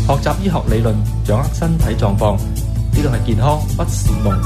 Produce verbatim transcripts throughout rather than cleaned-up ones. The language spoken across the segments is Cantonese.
學習醫學理論，掌握身體狀況，呢度係健康不是夢。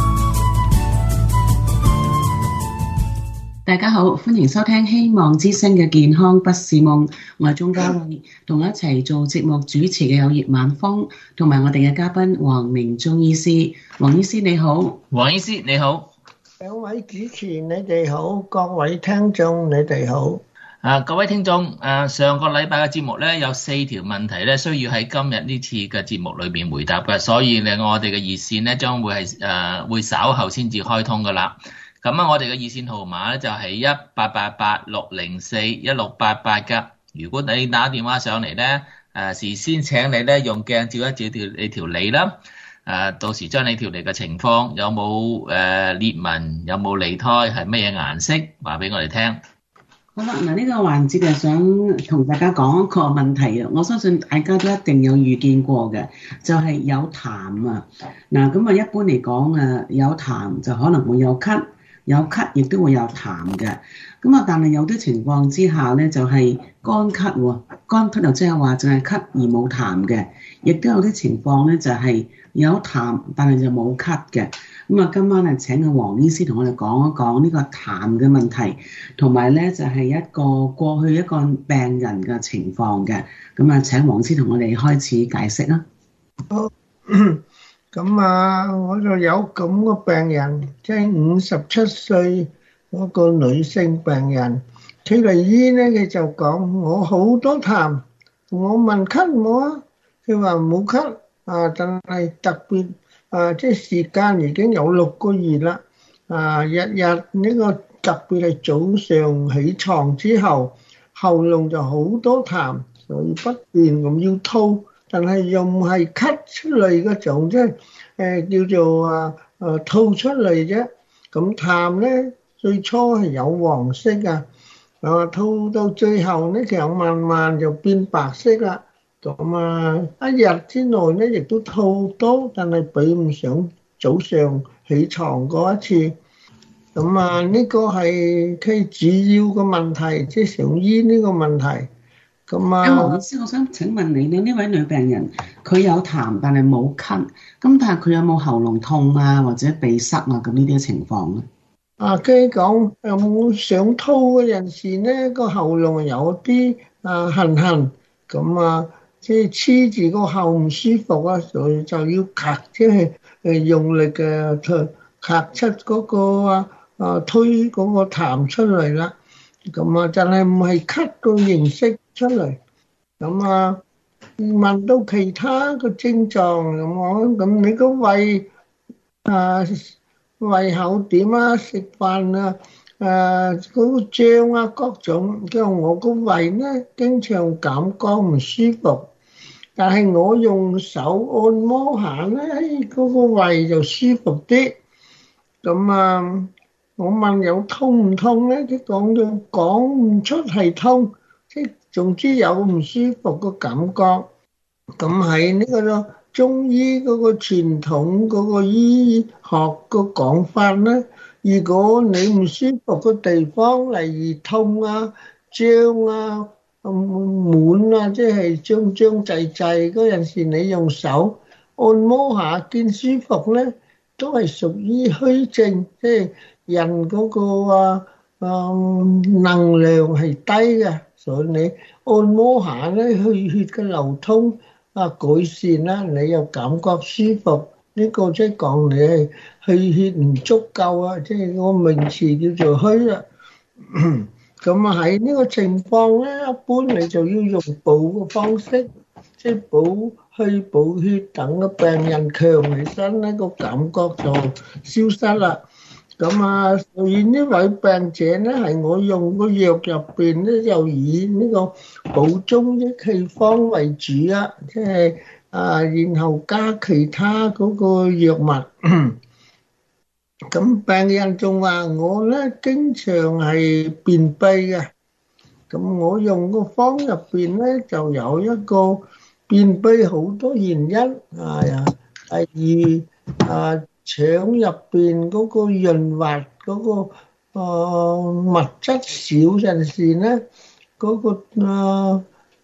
大家好，歡迎收聽希望之聲嘅健康不是夢，我係鍾嘉慧，同我一齊做節目主持嘅有葉晚風，同埋我哋嘅嘉賓黃明中醫師。黃醫師你好。 黃醫師你好。 兩位主持你哋好，各位聽眾你哋好。 啊，各位聽眾，誒，上個禮拜嘅節目咧有四條問題咧，需要喺今日呢次嘅節目裏邊回答嘅，所以咧我哋嘅熱線咧將會係誒、呃、會稍後先至開通噶啦。咁啊，我哋嘅熱線號碼咧就係一八八八六零四一六八八噶。如果你打電話上嚟咧，誒、呃、事先請你咧用鏡照一照條你條脷啦，誒、呃、到時將你條脷嘅情況有冇誒裂紋，有冇脷苔，係乜嘢顏色，話俾我哋聽。 好啦，嗱呢個環節就想同大家講一個問題啊，我相信大家都一定有遇見過嘅，就係有痰啊。嗱咁啊，一般嚟講啊，有痰就可能會有咳，有咳亦都會有痰嘅。咁啊，但係有啲情況之下咧，就係乾咳喎，乾咳就即係話淨係咳而冇痰嘅，亦都有啲情況咧就係有痰但係就冇咳嘅。咁啊，今晚啊請阿黃醫師同我哋講一講呢個痰嘅問題，同埋咧就係一個過去一個病人嘅情況嘅。咁啊，請黃醫師同我哋開始解釋啦。 好，咁啊，我就有咁個病人，即係五十七歲嗰個女性病人，佢嚟醫咧，佢就講我好多痰，我問咳冇啊，佢話冇咳啊，但係特別。啊！即係時間已經有六個月啦。啊，日日呢個特別係早上起床之後，喉嚨就好多痰，所以不斷咁要吐，但係又唔係咳出嚟嗰種，即係誒叫做啊啊吐出嚟啫。咁痰咧最初係有黃色㗎，啊吐到最後咧，其實慢慢就變白色啦。咁啊，一日之內咧，亦都吐多，但係比唔上早上起床嗰一次。咁啊，呢個係佢主要嘅問題，即係想醫呢個問題。咁啊， 黃醫師，我想請問你，你呢位女病人，佢有痰但係冇咳，咁但係佢有冇喉嚨痛啊，或者鼻塞啊咁呢啲情況咧？ 啊，佢講有冇想吐嘅陣時咧，個喉嚨有啲啊痕痕，咁啊。即係黐住個喉唔舒服啊，所以就要咳，即係誒用力嘅咳咳出嗰個啊啊推嗰個痰出嚟啦。咁啊，就係唔係咳個形式出嚟。咁啊，問到其他個症狀咁講，咁你個胃啊胃口點啊？食飯啊誒嗰個脹啊各種，叫我個胃咧經常感覺唔舒服。但係我用手按摩下咧，嗰個胃就舒服啲。咁啊，我問有痛唔痛咧？佢講到講唔出係痛，即係總之有唔舒服個感覺。咁喺呢個中醫嗰個傳統嗰個醫學個講法咧，如果你唔舒服個地方，例如痛啊、脹啊、滿啊，即係脹脹滯滯嗰陣時，你用手按摩下見舒服咧，都係屬於虛症，即係人嗰個啊啊能量係低嘅，所以你按摩下咧，氣血嘅流通啊改善啦，你又感覺舒服，呢個即係講你係氣血唔足夠啊，即係個名詞叫做虛啦。咁啊喺呢個情況咧，一般你就要用補嘅方式，即係補氣補血，等個病人強起身咧，個感覺就消失啦。咁啊，所以呢位病者咧，係我用個藥入邊咧，就以呢個補中益氣方為主啊，即係啊，然後加其他嗰個藥物。咁病人仲話我咧經常係便秘嘅，咁我用個方入邊咧就有一個便秘好多原因，係啊，例如啊腸入邊嗰個潤滑嗰個啊物質少陣時咧，嗰個啊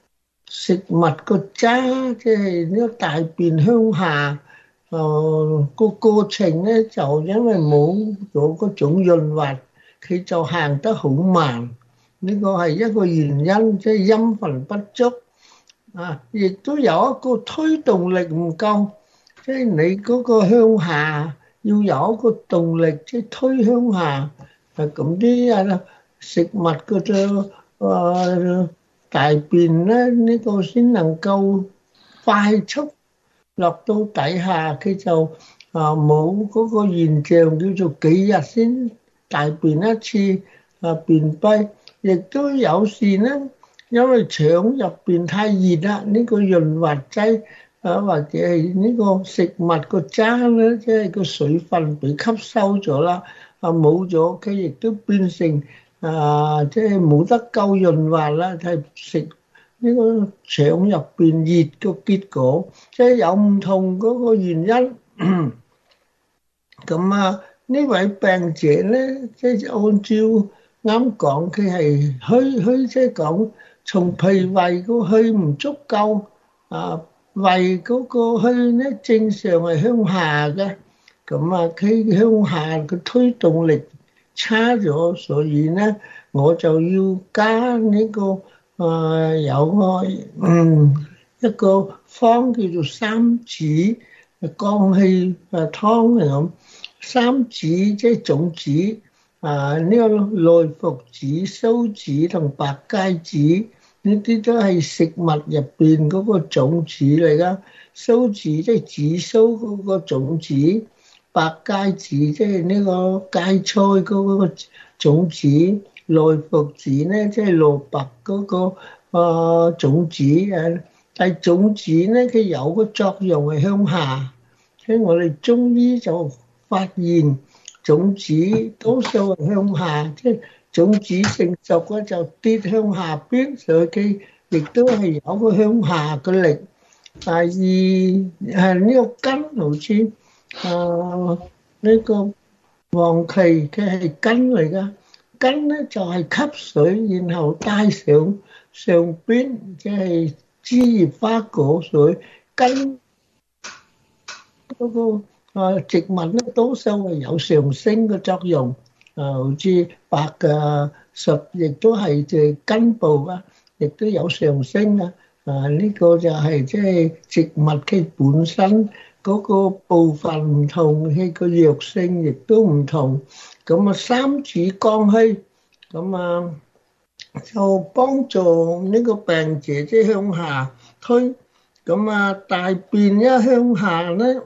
食物個渣，即係呢個大便向下，誒、呃、個過程咧就因為冇咗嗰種潤滑，佢就行得好慢。呢個係一個原因，即係陰分不足啊，亦都有一個推動力唔夠，即係你嗰個向下要有一個動力，即係推向下。係咁啲啊食物嘅啫，誒大便咧呢個先能夠快速落到底下，佢就啊冇嗰個現象叫做幾日先大便一次啊便秘，亦都有時咧，因為腸入邊太熱啦，呢個潤滑劑啊或者係呢個食物個渣咧，即係個水分被吸收咗啦。啊冇咗，佢亦都變成啊，即係冇得夠潤滑啦，係食呢個腸入邊熱個結果，即係有唔同嗰個原因。咁啊，呢位病者咧，即係按照啱講，佢係虛虛，即係講從脾胃個虛唔足夠啊，胃嗰個虛咧正常係向下嘅。咁啊，佢向下嘅推動力差咗，所以咧我就要加呢、這個誒、呃、有個嗯一個方叫做三子降氣誒湯嚟咁。三子即係種子啊，呢、這個內服子、蘇子同白芥子呢啲都係食物入邊嗰個種子嚟噶。蘇子即係紫蘇嗰個種子。白芥子即係呢個芥菜嗰個種子，內服子咧即係蘿蔔嗰個啊種子啊，但係種子咧佢有個作用係向下，所以我哋中醫就發現種子多數係向下，即係種子成熟咧就跌向下邊，所以佢亦都係有個向下嘅力。第二係呢個根好似。啊！呢、這個黃芪佢係根嚟噶，根咧就係、是、吸水，然後帶上上邊，即係枝葉花果水。根嗰個啊植物咧，多數係有上升嘅作用。啊，好似白嘅術亦都係即係根部啊，亦都有上升啊。啊，呢、這個就係即係植物佢本身。嗰個部分唔同，佢個藥性亦都唔同。咁啊，三子降氣，咁啊就幫助呢個病者即係向下推。咁啊，大便一向下咧，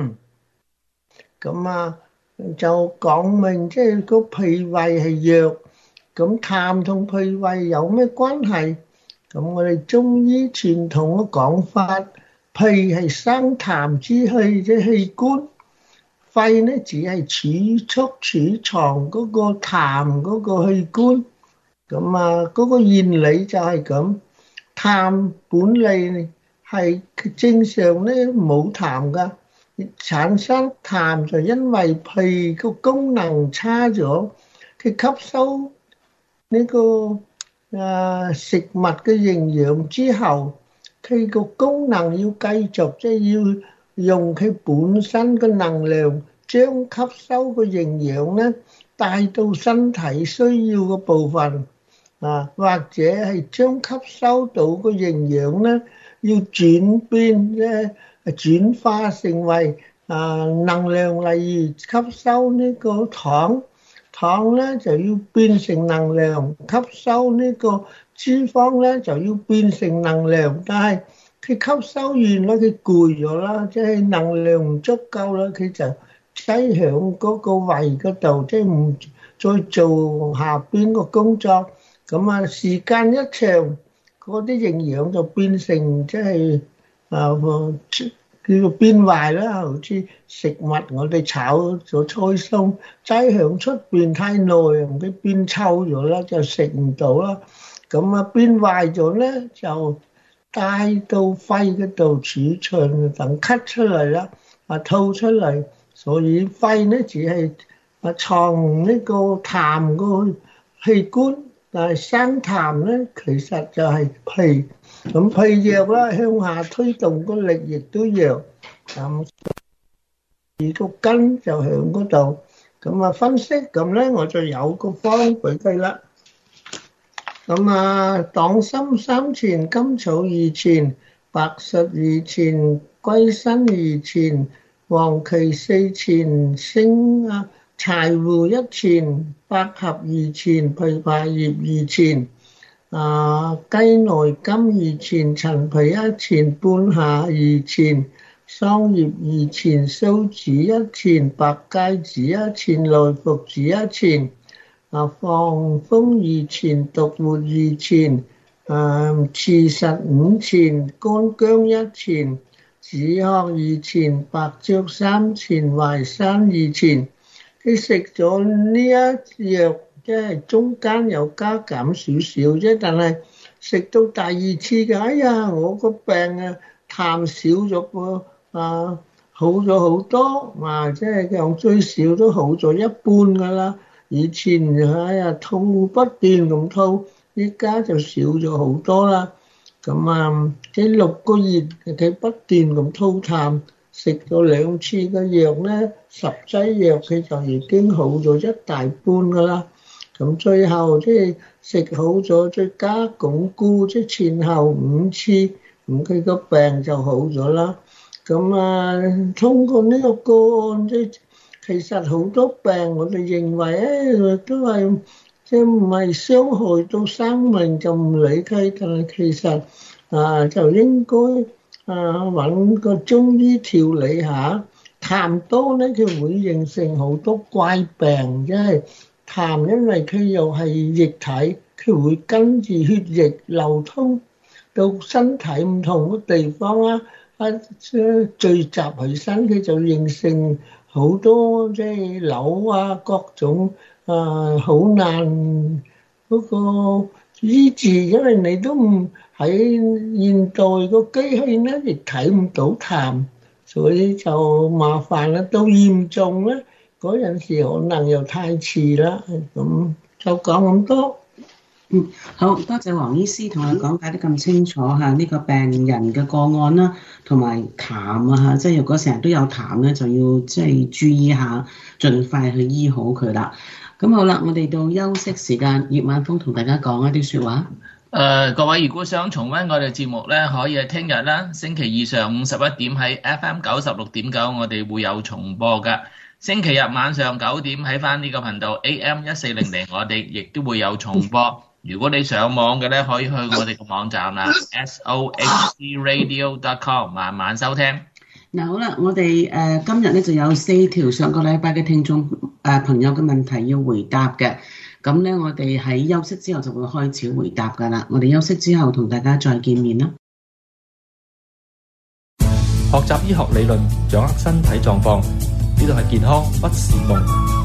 咁啊就講明即係個脾胃係弱。咁痰同脾胃有咩關係？咁我哋中醫傳統嘅講法。脾係生痰之氣，即係器官；肺咧只係儲蓄儲藏嗰個痰嗰個器官。咁啊，嗰個原理就係咁。痰本嚟係正常咧冇痰噶，產生痰就因為脾個功能差咗，佢吸收呢個啊食物嘅營養之後。佢個功能要繼續，即係要用佢本身嘅能量，將吸收嘅營養咧帶到身體需要嘅部分啊，或者係將吸收到嘅營養咧要轉變咧，轉化成為啊能量，例如吸收呢個糖，糖咧就要變成能量，吸收呢個。脂肪咧就要變成能量，但係佢吸收完啦，佢攰咗啦，即係能量唔足夠啦，佢就擠響嗰個胃嗰度，即係唔再做下邊個工作。咁啊，時間一長，嗰啲營養就變成即係啊叫做變壞啦，好似食物我哋炒咗菜餸，擠響出邊太耐，佢變臭咗啦，就食唔到啦。咁啊變壞咗咧，就帶到肺嗰度儲存，等咳出嚟啦，啊吐出嚟。所以肺咧只係啊藏呢個痰個器官， 但係生痰咧，其實就係脾，咁脾弱啦，向下推動個力亦都弱，咁而個根就喺嗰度。咁啊分析咁咧，我就有個方俾佢啦。咁啊，黨參三錢，甘草二錢，白術二錢，歸心二錢，黃芪四錢，星啊柴胡一錢，百合二錢，枇杷葉二錢，啊雞內金二錢，陳皮一錢，半夏二錢，桑葉二錢，蘇子一錢，白芥子一錢，來復子一錢，啊防風二錢，獨活二錢，啊刺實五錢，乾薑一錢，止渴二錢，白朮三錢，淮山二錢。佢食咗呢一藥，即係中間有加減少少啫，但係食到第二次嘅，哎呀，我個病啊痰少咗喎，啊好咗好多，啊即係講最少都好咗一半噶啦。以前哎呀吐不斷咁吐，依家就少咗好多啦。咁啊，即係六個月佢不斷咁吐痰。食咗兩次嘅藥咧，十劑藥佢就已經好咗一大半噶啦。咁最後即係食好咗，再加鞏固，即係前後五次，咁佢個病就好咗啦。咁啊，通過呢個個案，即係其實好多病我哋認為誒都係即係唔係傷害到生命就唔理佢，但係其實啊就應該。啊！揾個中醫調理下，痰多咧，佢會形成好多怪病，即係痰，因為佢又係液體，佢會跟住血液流通到身體唔同嘅地方啦，啊，聚集起身，佢就形成好多即係瘤啊，各種啊好難嗰個醫治，因為你都唔喺現代個機器咧，亦睇唔到痰，所以就麻煩啦。到嚴重咧，嗰陣時可能又太遲啦。咁就講咁多。 嗯，好多謝黃醫師同我講解得咁清楚嚇，呢個病人嘅個案啦，同埋痰啊嚇，即係如果成日都有痰咧，就要即係注意下，盡快去醫好佢啦。咁好啦，我哋到休息時間，葉晚風同大家講一啲説話。 誒、呃，各位如果想重溫我哋節目咧，可以係聽日啦，星期二上午十一點喺 F M 九十六點九，我哋會有重播㗎。星期日晚上九點喺翻呢個頻道 A M 一四零零，我哋亦都會有重播。如果你上網嘅咧，可以去我哋個網站啦 S O H C radio dot com 慢慢收聽。 嗱好啦，我哋誒、呃、今日咧就有四條上個禮拜嘅聽眾誒、呃、朋友嘅問題要回答嘅。咁咧，我哋喺休息之後就會開始回答㗎啦。我哋休息之後同大家再見面啦。 學習醫學理論，掌握身體狀況，呢度係健康不是夢。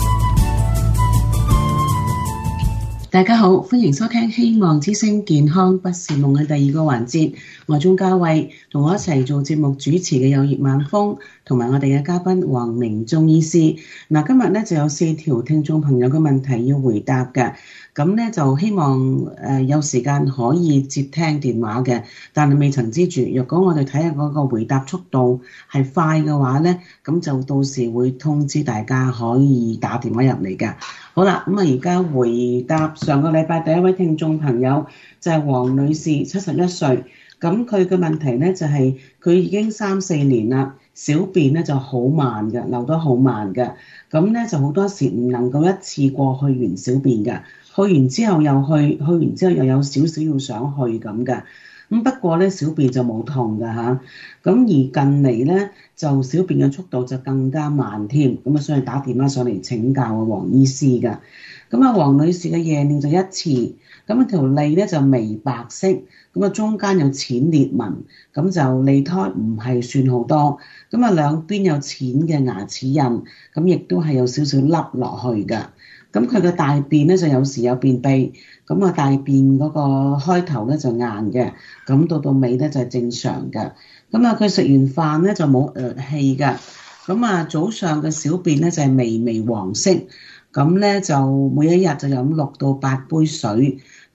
大家好，歡迎收聽希望之聲健康不是夢嘅第二個環節。我係鍾嘉慧，同我一齊做節目主持嘅有葉晚風，同埋我哋嘅嘉賓黃明中醫師。嗱，今日咧就有四條聽眾朋友嘅問題要回答嘅。咁咧就希望誒有時間可以接聽電話嘅，但係未曾之住。若果我哋睇下嗰個回答速度係快嘅話咧，咁就到時會通知大家可以打電話入嚟嘅。好啦，咁啊而家回答上個禮拜第一位聽眾朋友就係黃女士，七十一歲。咁佢嘅問題咧就係佢已經三四年啦，小便咧就好慢嘅，流得好慢嘅。咁咧就好多時唔能夠一次過去完小便嘅。去完之後又去，去完之後又有少少要想去咁嘅。咁不過咧小便就冇痛㗎嚇。咁而近嚟咧就小便嘅速度就更加慢添。咁啊所以打電話上嚟請教啊黃醫師㗎。咁啊黃女士嘅夜尿就一次，咁啊條脷咧就微白色，咁啊中間有淺裂紋，咁就脷苔唔係算好多，咁啊兩邊有淺嘅牙齒印，咁亦都係有少少凹落去㗎。咁佢嘅大便咧就有時有便秘，咁啊大便嗰個開頭咧就硬嘅，咁到到尾咧就係正常嘅。咁啊佢食完飯咧就冇誒氣㗎，咁啊早上嘅小便咧就係微微黃色，咁咧就每一日就飲六到八杯水，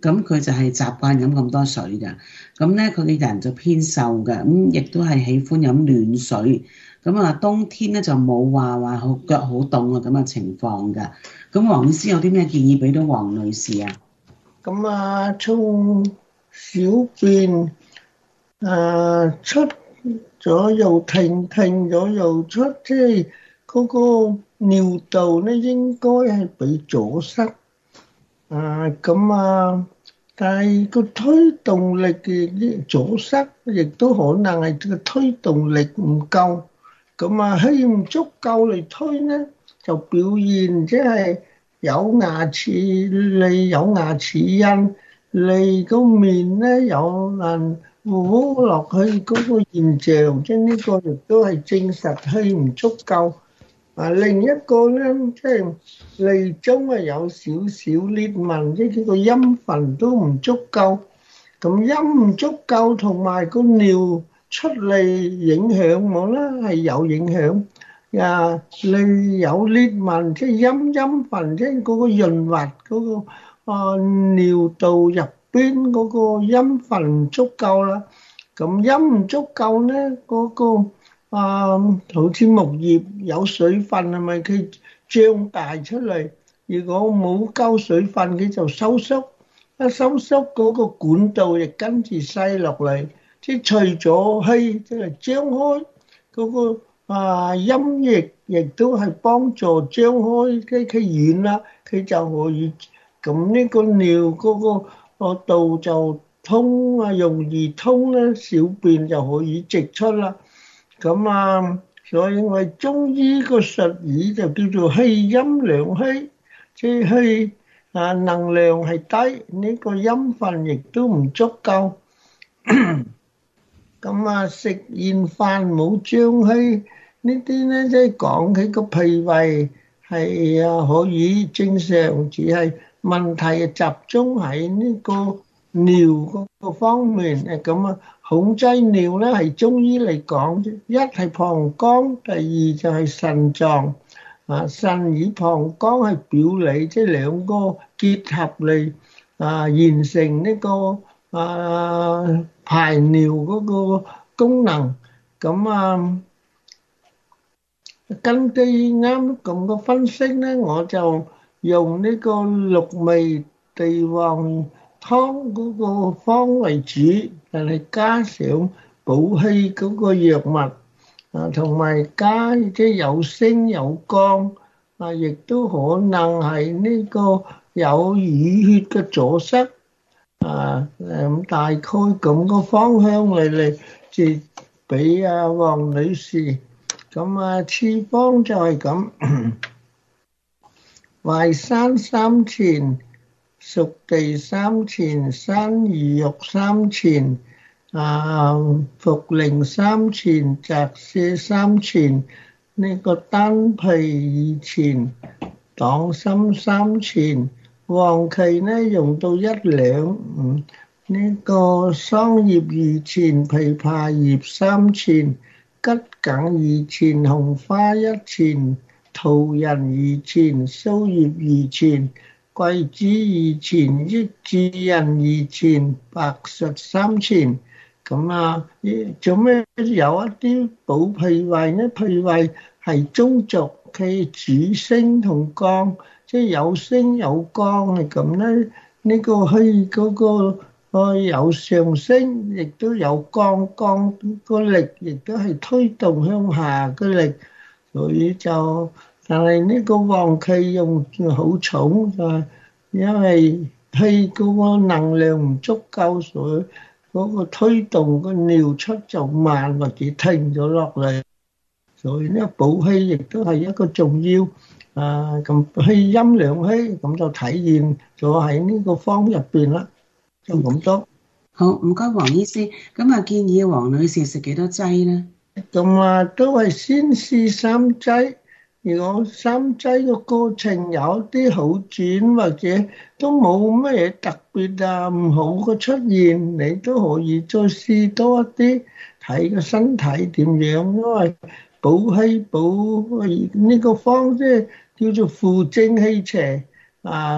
咁佢就係習慣飲咁多水㗎。咁咧佢嘅人就偏瘦嘅，咁亦都係喜歡飲暖水。咁啊，冬天咧就冇話話好腳好凍啊咁嘅情況㗎。咁黃醫師有啲咩建議俾到黃女士啊？ 咁啊，從小便啊出咗又停，停咗又出，即係嗰個尿道咧應該係被阻塞。啊，咁啊，但係個推動力嘅阻塞，亦都可能係個推動力唔夠。咁啊，氣唔足夠嚟推咧，就表現即係有牙齒脷有牙齒印，脷個面咧有難糊落去嗰個現象，即係呢個亦都係證實氣唔足夠。啊，另一個咧，即係脷中啊有少少裂紋，即係佢個陰墳都唔足夠。咁陰唔足夠同埋個尿出嚟影響我啦，係有影響。啊，脷有裂紋，即係陰陰墳，即係嗰個潤滑嗰個啊尿道入邊嗰個陰墳唔足夠啦。咁陰唔足夠咧，嗰個啊，好似木葉有水分係咪佢脹大出嚟？如果冇夠水分，佢就收縮，一收縮嗰個管道亦跟住細落嚟。即係除咗氣，即係張開嗰個啊陰液，亦都係幫助張開，即係佢軟啦，佢就可以咁呢個尿嗰個個道就通啊，容易通咧，小便就可以直出啦。咁啊，所以我哋中醫個術語就叫做氣陰兩虛，即係氣啊能量係低，呢個陰分亦都唔足夠。咁啊，食完飯冇脹氣呢啲咧，即係講起個脾胃係啊可以正常，只係問題集中喺呢個尿嗰個方面。誒咁啊，控制尿咧係中醫嚟講，一係膀胱，第二就係腎臟。啊，腎與膀胱係表裏，即係兩個結合嚟啊，完成呢個啊排尿嗰個功能。咁啊，根據啱咁個分析咧，我就用呢個六味地黃湯嗰個方為主，但係加上補氣嗰個藥物啊，同埋加即係有升有降啊，亦都可能係呢個有淤血嘅阻塞啊。咁大概咁個方向嚟嚟，就俾阿黃女士。咁啊，次方就係咁，淮山三錢，熟地三錢，山芋肉三錢，啊，茯苓三錢，澤瀉三錢，呢個丹皮二錢，黨參三錢，黃芪呢用到一兩，嗯，呢個桑葉二錢，枇杷葉三錢，桔梗二錢，紅花一錢，桃仁二錢，蘇葉二錢，桂枝二錢，益智仁二錢，白術三錢。咁啊，做咩有一啲補脾胃呢？脾胃係中軸，佢主升同降，即係有升有降係咁咧。呢個氣嗰個個有上升，亦都有降，降個力亦都係推動向下嘅力，所以就但係呢個黃芪用好重，就係因為氣嗰個能量唔足夠，所以嗰個推動個尿出就慢或者停咗落嚟，所以呢補氣亦都係一個重要啊。咁氣陰兩虛咁就體現咗喺呢個方入邊啦。就咁多。 好，唔該黃醫師。咁啊，建議黃女士食幾多劑咧？ 咁啊，都係先試三劑。如果三劑個過程有啲好轉，或者都冇乜嘢特別啊唔好嘅出現，你都可以再試多一啲，睇個身體點樣。因為補氣補呢個方即係叫做扶正氣邪啊。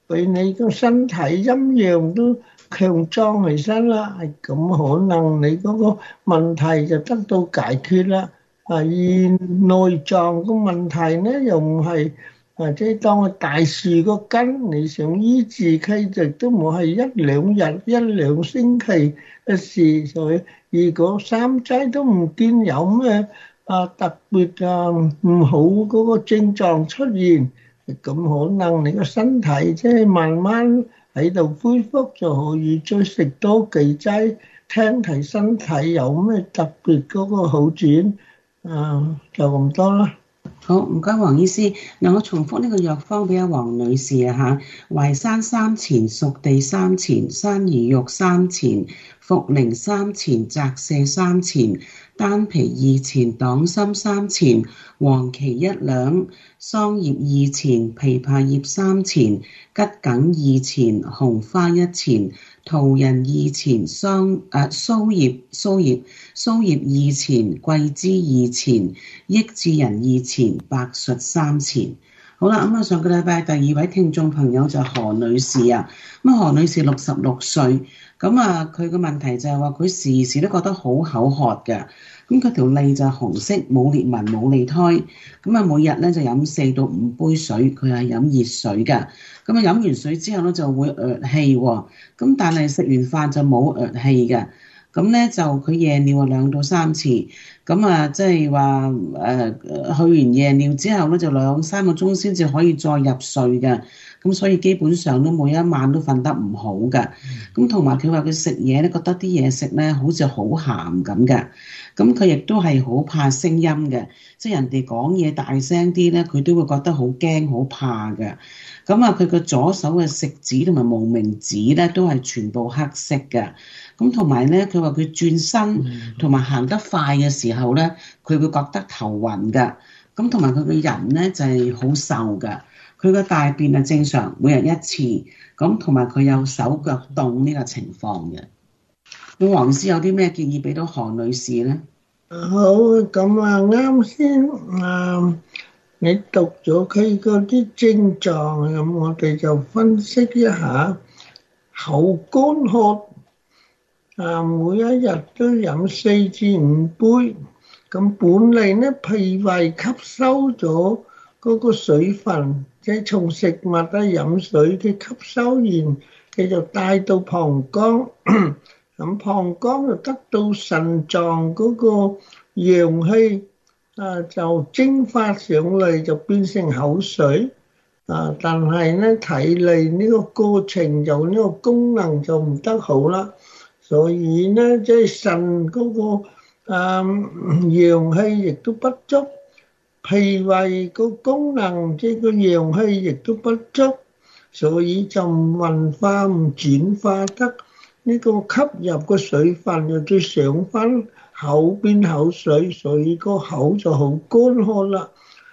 俾你個身體陰陽都強壯起身啦，係咁可能你嗰個問題就得到解決啦。啊，而內臟個問題咧又唔係或者當係大樹個根，你想醫治佢就都唔係一兩日、一兩星期嘅事，所以如果三劑都唔見有咩啊特別啊唔好嗰個症狀出現，咁可能你個身體即係慢慢喺度恢復，就可以再食多幾劑，聽睇身體有咩特別嗰個好轉。啊，就咁多啦。 好，唔該黃醫師。嗱，我重複呢個藥方俾阿黃女士啊嚇，淮山三錢、熟地三錢、山萸肉三錢、茯苓三錢、澤瀉三錢、丹皮二錢、黨參三錢、黃芪一兩、桑葉二錢、枇杷葉三錢、桔梗二錢、紅花一錢、桃仁二錢、桑誒蘇葉蘇葉蘇葉二錢、桂枝二錢、益智仁二錢、白術三錢。好啦，咁啊上個禮拜第二位聽眾朋友就何女士啊，咁啊何女士六十六歲，咁啊佢個問題就係話佢時時都覺得好口渴嘅，咁佢條脷就紅色，冇裂紋冇脷苔，咁啊每日咧就飲四到五杯水，佢係飲熱水嘅，咁啊飲完水之後咧就會噯氣喎，咁但係食完飯就冇噯氣嘅。咁咧就佢夜尿啊兩到三次，咁啊即係話誒去完夜尿之後咧就兩三個鐘先至可以再入睡嘅，咁所以基本上都每一晚都瞓得唔好嘅，咁同埋佢話佢食嘢咧覺得啲嘢食咧好似好鹹咁嘅，咁佢亦都係好怕聲音嘅，即係人哋講嘢大聲啲咧，佢都會覺得好驚好怕嘅，咁啊佢個左手嘅食指同埋無名指咧都係全部黑色嘅。咁同埋咧，佢話佢轉身同埋行得快嘅時候咧，佢會覺得頭暈㗎。咁同埋佢個人咧就係好瘦㗎。佢個大便係正常，每日一次。咁同埋佢有手腳凍呢個情況嘅。咁黃醫師有啲咩建議俾到何女士咧？ 好，咁啊啱先啊，你讀咗佢嗰啲症狀，咁我哋就分析一下口乾渴。啊！每一日都飲四至五杯，咁本嚟咧脾胃吸收咗嗰個水分，即係從食物啊飲水嘅吸收完，佢就帶到膀胱，咁膀胱就得到腎臟嗰個陽氣，啊就蒸發上嚟就變成口水，啊但係咧睇嚟呢個過程就呢個功能就唔得好啦。所以咧，即係腎嗰個啊陽氣亦都不足，脾胃個功能即係個陽氣亦都不足，所以就唔運化唔轉化得呢個吸入個水分，又再上翻口變口水，所以個口就好乾渴啦。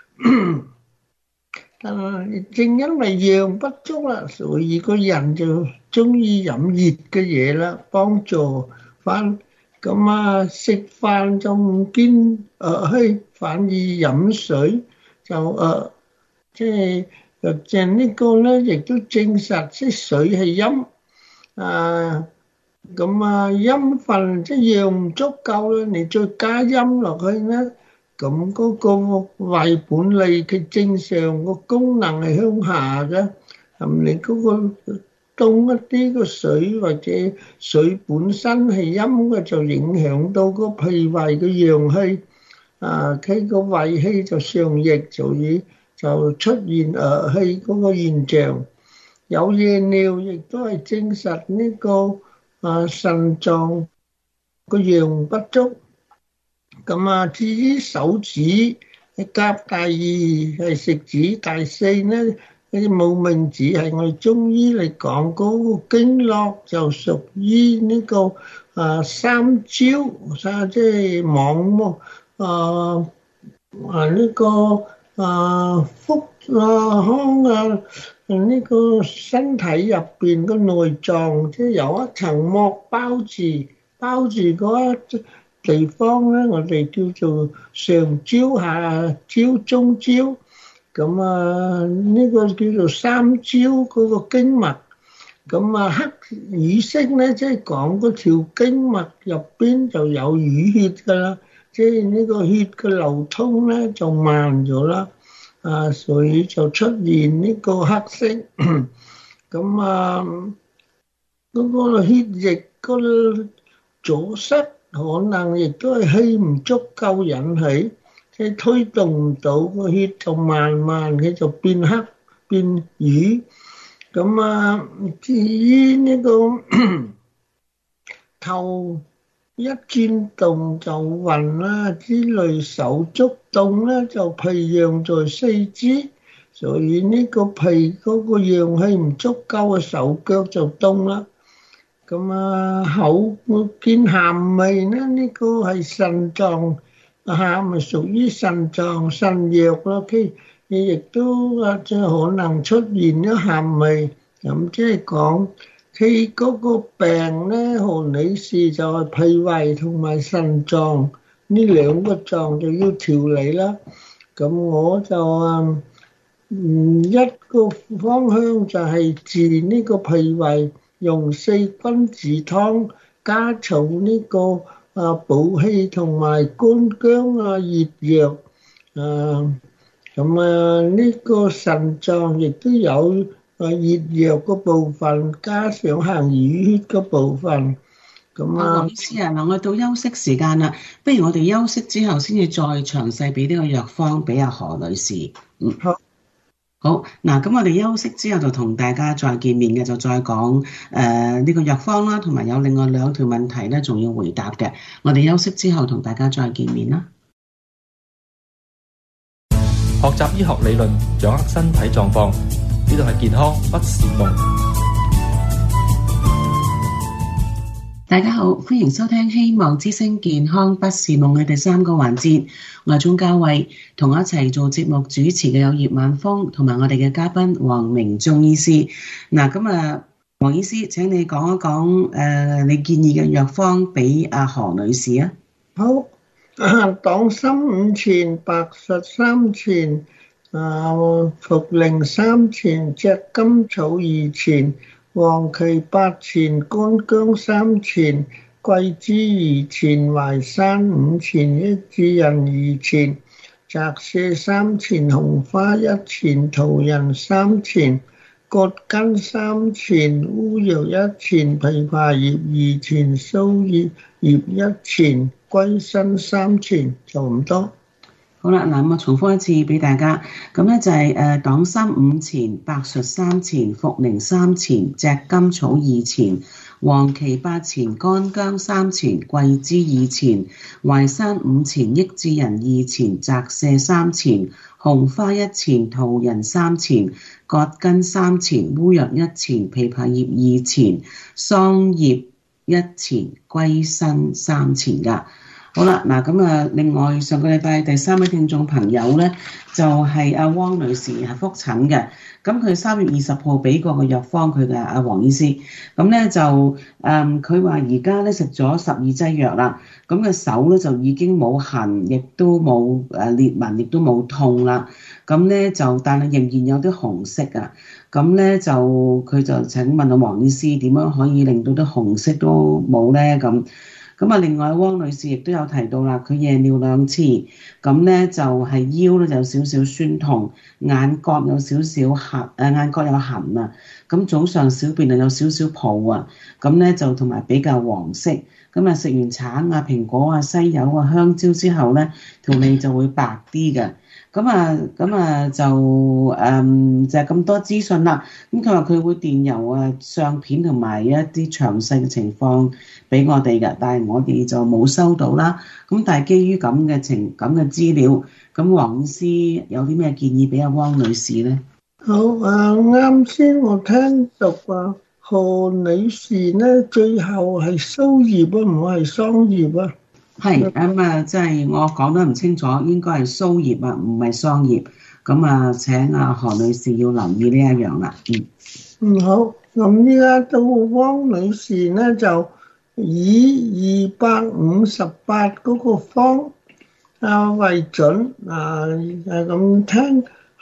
但係正因為陽不足啦，所以個人就中意飲熱嘅嘢啦，幫助翻。咁啊，食飯就唔見誒氣，反而飲水就誒，即係誒正呢個咧，亦都證實即水係陰啊。咁啊，陰分即陽唔足夠咧，你再加陰落去咧。咁嗰個胃本嚟嘅正常個功能係向下嘅，咁你嗰個凍一啲個水或者水本身係陰嘅，就影響到個脾胃嘅陽氣，啊佢個胃氣就上逆，所以就出現誒氣嗰個現象。有夜尿亦都係證實呢個啊腎臟個陽不足。咁啊，至於手指甲第二係食指，第四咧嗰啲無名指係我哋中醫嚟講嗰個經絡就屬於呢個啊三焦，啊即係網膜啊啊呢個啊腹啊腔啊呢個身體入邊個內臟，即係有一層膜包住包住嗰一地方咧，我哋叫做上焦、下焦、中焦。 咁啊呢個叫做三焦嗰個經脈。咁啊黑羽星咧，即係講嗰條經脈入邊就有淤血噶啦，即係呢個血嘅流通咧就慢咗啦，啊，所以就出現呢個黑色。咁啊嗰個血液個阻塞，可能亦都係氣唔足夠引起，即係推動唔到個血，就慢慢嘅就變黑變瘀。咁啊，至於呢個頭一轉動就暈啦之類，手足動咧就脾陽在四肢，所以呢個脾嗰個陽氣唔足夠嘅手腳就凍啦。咁啊，口我見鹹味咧，呢個係腎臟，鹹係屬於腎臟腎藥咯，佢亦都啊，即係可能出現咗鹹味，咁即係講佢嗰個病咧，何女士就係脾胃同埋腎臟呢兩個臟就要調理啦。咁我就啊，嗯一個方向就係治呢個脾胃，用四君子湯加草呢個啊補氣同埋乾薑啊熱藥啊。咁啊，呢個腎臟亦都有啊熱藥個部分，加上行淤血個部分。咁啊， 黃醫師啊，嗱，我到休息時間啦，不如我哋休息之後先至再詳細俾呢個藥方俾阿何女士。嗯， 好， 好，嗱，咁我哋休息之後就同大家再見面嘅，就再講誒呢個藥方啦，同埋有另外兩條問題咧，仲要回答嘅。我哋休息之後同大家再見面啦。 學習醫學理論，掌握身體狀況，呢度係健康不是夢。 大家好，歡迎收聽希望之聲健康不是夢嘅第三個環節。我係鍾嘉慧，同我一齊做節目主持嘅有葉晚風同埋我哋嘅嘉賓黃明中醫師。嗱，咁啊，黃醫師請你講一講誒、呃、你建議嘅藥方俾阿何女士啊。 好。黨參五錢，白術三錢，啊，茯苓三錢，赤甘草二錢，黃芪八錢，乾薑三錢，桂枝二錢，淮山五錢，益智仁二錢，澤瀉三錢，紅花一錢，桃仁三錢，葛根三錢，烏藥一錢，枇杷葉二錢，蘇葉葉一錢，歸心三錢，就咁多。 好啦，嗱，我重複一次俾大家，咁咧就係誒黨參五錢，白術三錢，茯苓三錢，赤甘草二錢，黃芪八錢，乾薑三錢，桂枝二錢，淮山五錢，益智仁二錢，澤瀉三錢，紅花一錢，桃仁三錢，葛根三錢，烏藥一錢，枇杷葉二錢，桑葉一錢，歸心三錢噶。好啦，嗱咁啊，另外上個禮拜第三位聽眾朋友咧，就係、是、阿汪女士係覆診嘅，咁佢三月二十號俾過個藥方佢嘅阿黃醫師，咁咧就誒佢話而家咧食咗十二劑藥啦，咁嘅手咧就已經冇痕，亦都冇誒裂紋，亦都冇痛啦，咁咧就但係仍然有啲紅色啊，咁咧就佢就請問阿黃醫師點樣可以令到啲紅色都冇咧咁？咁啊，另外汪女士亦都有提到啦，佢夜尿兩次，咁咧就係腰咧就有少少酸痛，眼角有少少痕，誒眼角有痕啊，咁早上小便啊有少少泡啊，咁咧就同埋比較黃色，咁啊食完橙啊、蘋果啊、西柚啊、香蕉之後咧，條脷就會白啲嘅。咁啊，咁啊就誒、嗯、就係、是、咁多資訊啦。咁佢話佢會電郵啊、相片同埋一啲詳細嘅情況俾我哋嘅，但係我哋就冇收到啦。咁但係基於咁嘅情咁嘅資料，咁黃醫師有啲咩建議俾阿汪女士咧？ 好啊，啱先我聽到啊，何女士咧最後係蘇葉啊，唔係桑葉啊。 係咁啊，即係我講得唔清楚，應該係蘇葉啊，唔係桑葉。咁啊，請阿何女士要留意呢一樣啦。嗯， 嗯好，咁依家到汪女士咧就以二百五十八嗰個方啊為準啊，係咁聽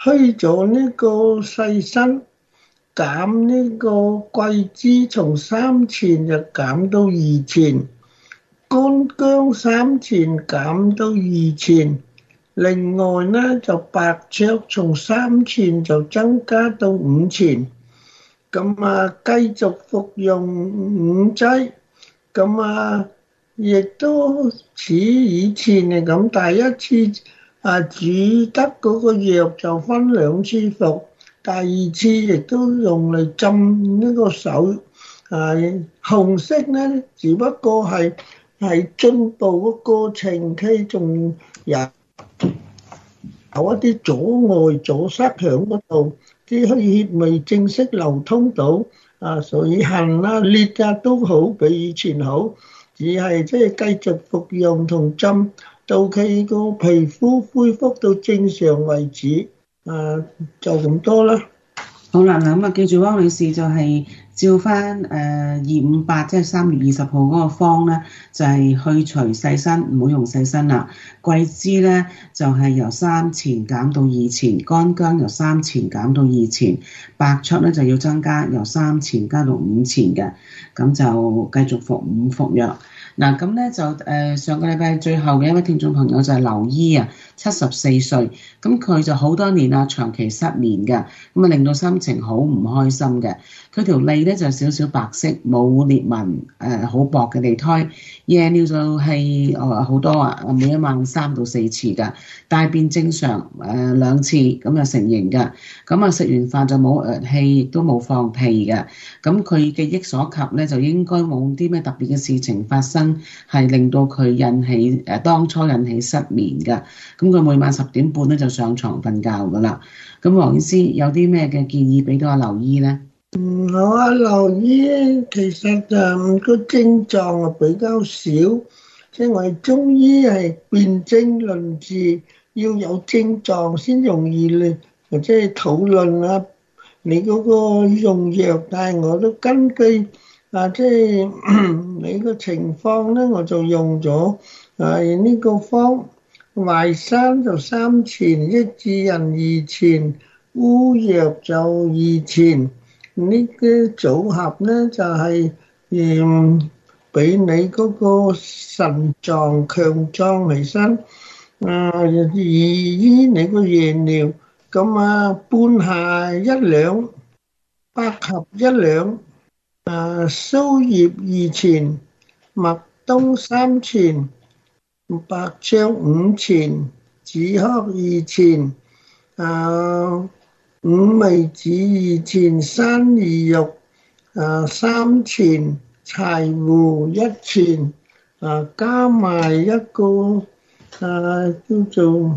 虛咗呢個細辛，減呢個桂枝從三錢就減到二錢，乾薑三錢減到二錢。另外呢，就白芍從三錢就增加到五錢。咁啊，繼續服用五劑。咁啊，亦都似以前嚟咁，第一次啊煮得嗰個藥就分兩次服，第二次亦都用嚟浸呢個手。啊，紅色呢，只不過係係進步嘅過程，佢仲有有一啲阻礙阻塞響嗰度，啲血未正式流通到。啊，所以痕啊裂啊都好比以前好，只係即係繼續服用同浸到佢個皮膚恢復到正常為止。啊，就咁多啦。 好啦，咁啊，記住汪女士就係照翻誒二五八，即係三月二十號嗰個方咧，就係、是、去除細辛，唔好用細辛啦。桂枝咧就係、是、由三錢減到二錢，乾薑由三錢減到二錢，白芍咧就要增加由三錢加到五錢嘅，咁就繼續服五服藥。嗱，咁咧就誒上個禮拜最後嘅一位聽眾朋友就係劉姨啊，七十四歲，咁佢就好多年啊長期失眠嘅，咁啊令到心情好唔開心嘅。佢條脷咧就少少白色，冇裂紋，誒好薄嘅脷苔，夜尿就係誒好多啊，每一晚三到四次㗎，大便正常誒兩次，咁就成形㗎。咁啊食完飯就冇噯氣，亦都冇放屁嘅。咁佢記憶所及咧，就應該冇啲咩特別嘅事情發生，係令到佢引起誒當初引起失眠㗎。咁佢每晚十點半咧就上床瞓覺㗎啦。咁黃醫師有啲咩嘅建議俾到阿劉姨咧？ 嗯，好啊，劉姨其實就個症狀啊比較少，即係我哋中醫係辨證論治，要有症狀先容易咧，即係討論啊你嗰個用藥。但係我都根據啊，即係你個情況咧，我就用咗啊呢個方，淮山就三錢，益智仁二錢，烏藥就二錢。呢個組合咧就係誒俾你嗰個腎臟強壯起身，啊而醫你個夜尿。咁啊半夏一兩，百合一兩，啊蘇葉二錢，麥冬三錢，白芍五錢，紫殼二錢，啊五味子二錢，山萸肉啊三錢，柴胡一錢，啊加埋一個啊叫做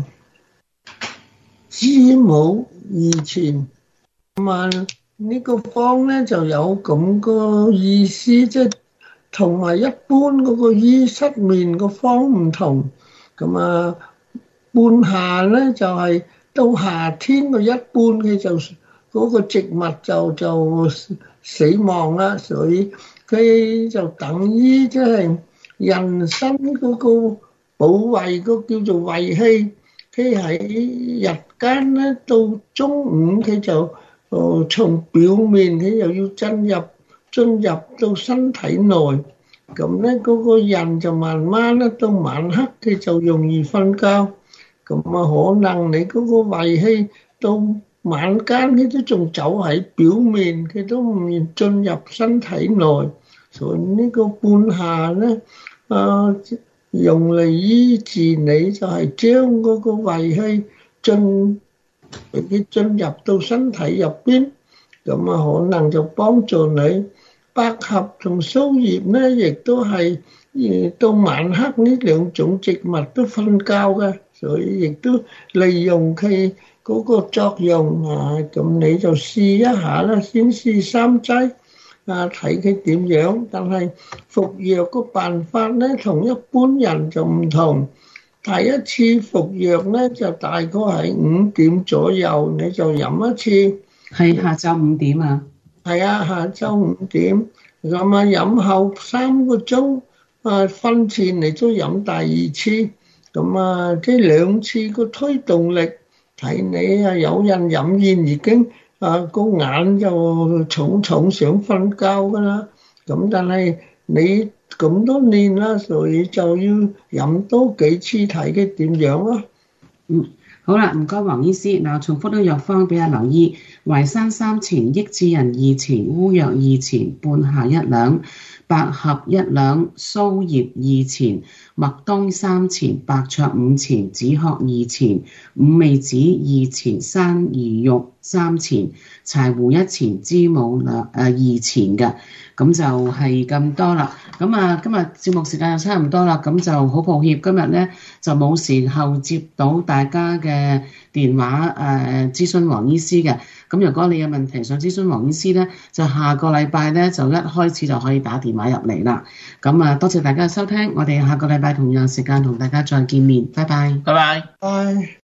知母二錢。咁啊呢個方咧就有咁個意思，即係同埋一般嗰個醫失眠個方唔同。咁啊半夏咧就係、是。到夏天佢一般佢就嗰、那個植物就就死亡啦，所以佢就等於即係人身嗰個保衛個叫做衛氣。佢喺日間咧到中午佢就誒從表面佢又要進入進入到身體內，咁咧嗰個人就慢慢咧到晚黑佢就容易瞓覺。咁啊，可能你嗰個胃氣到晚間，佢都仲走喺表面，佢都唔進入身體內。所以呢個半夏咧，啊，用嚟醫治你就係將嗰個胃氣進俾佢進入到身體入邊，咁啊，可能就幫助你。百合同蘇葉咧，亦都係誒到晚黑呢兩種植物都瞓覺嘅。所以亦都利用佢嗰個作用啊，咁你就試一下啦，先試三劑啊，睇佢點樣。但係服藥個辦法咧，同一般人就唔同。第一次服藥咧，就大概係五點左右，你就飲一次。 係下晝五點啊？ 係啊，下晝五點。咁啊，飲後三個鐘啊，瞓前你都飲第二次。咁啊，即係兩次個推動力睇你啊，有人飲煙已經啊個眼就重重想瞓覺噶啦。咁但係你咁多年啦，所以就要飲多幾次睇嘅點樣咯。 嗯，好啦，唔該黃醫師。嗱，重複啲藥方俾阿留意：淮山三錢、益智仁二錢、烏藥二錢、半夏一兩、百合一兩、蘇葉二錢、麥冬三錢、白芍五錢、止渴二錢、五味子二錢、山萸肉三錢、柴胡一錢、知母兩誒二錢嘅。咁就係咁多啦。咁啊，今日節目時間就差唔多啦。咁就好抱歉，今日咧就冇時候接到大家嘅電話誒、呃、諮詢黃醫師嘅。咁如果你有問題想諮詢黃醫師咧，就下個禮拜咧就一開始就可以打電話入嚟啦。咁啊，多謝大家嘅收聽，我哋下個禮拜同樣時間同大家再見面，拜拜。 拜拜。 拜。